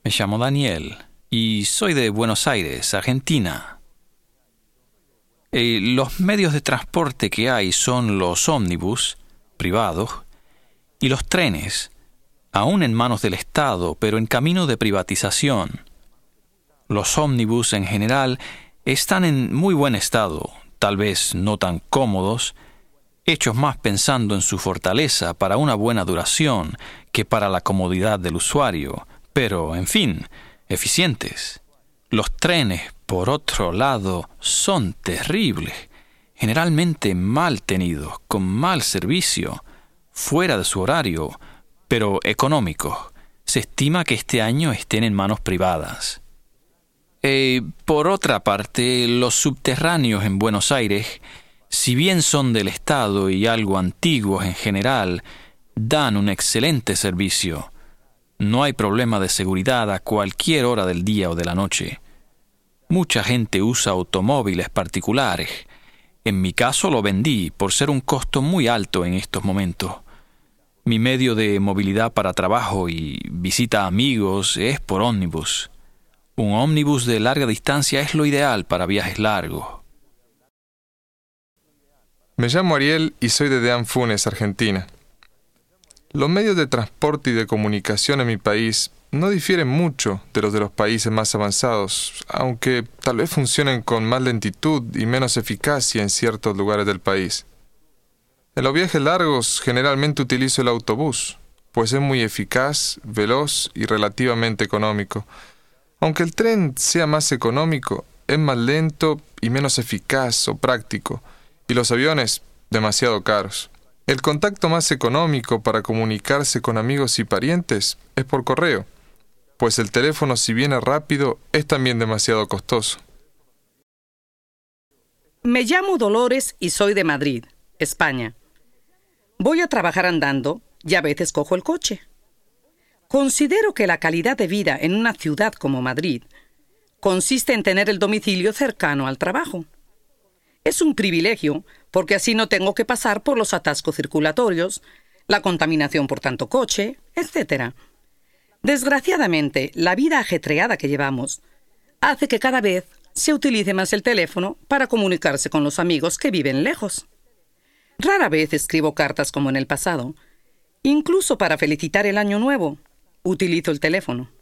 Me llamo Daniel y soy de Buenos Aires, Argentina. Los medios de transporte que hay son los ómnibus, privados, y los trenes, aún en manos del Estado, pero en camino de privatización. Los ómnibus en general están en muy buen estado, tal vez no tan cómodos, hechos más pensando en su fortaleza para una buena duración que para la comodidad del usuario, pero, en fin, eficientes. Los trenes, por otro lado, son terribles, generalmente mal tenidos, con mal servicio, fuera de su horario, pero económicos. Se estima que este año estén en manos privadas. Por otra parte, los subterráneos en Buenos Aires, si bien son del Estado y algo antiguos en general, dan un excelente servicio. No hay problema de seguridad a cualquier hora del día o de la noche. Mucha gente usa automóviles particulares. En mi caso lo vendí por ser un costo muy alto en estos momentos. Mi medio de movilidad para trabajo y visita a amigos es por ómnibus. Un ómnibus de larga distancia es lo ideal para viajes largos. Me llamo Ariel y soy de Deán Funes, Argentina. Los medios de transporte y de comunicación en mi país no difieren mucho de los países más avanzados, aunque tal vez funcionen con más lentitud y menos eficacia en ciertos lugares del país. En los viajes largos generalmente utilizo el autobús, pues es muy eficaz, veloz y relativamente económico. Aunque el tren sea más económico, es más lento y menos eficaz o práctico, y los aviones demasiado caros. El contacto más económico para comunicarse con amigos y parientes es por correo, pues el teléfono, si bien es rápido, es también demasiado costoso. Me llamo Dolores y soy de Madrid, España. Voy a trabajar andando y a veces cojo el coche. Considero que la calidad de vida en una ciudad como Madrid consiste en tener el domicilio cercano al trabajo. Es un privilegio porque así no tengo que pasar por los atascos circulatorios, la contaminación por tanto coche, etc. Desgraciadamente, la vida ajetreada que llevamos hace que cada vez se utilice más el teléfono para comunicarse con los amigos que viven lejos. Rara vez escribo cartas como en el pasado. Incluso para felicitar el año nuevo, utilizo el teléfono.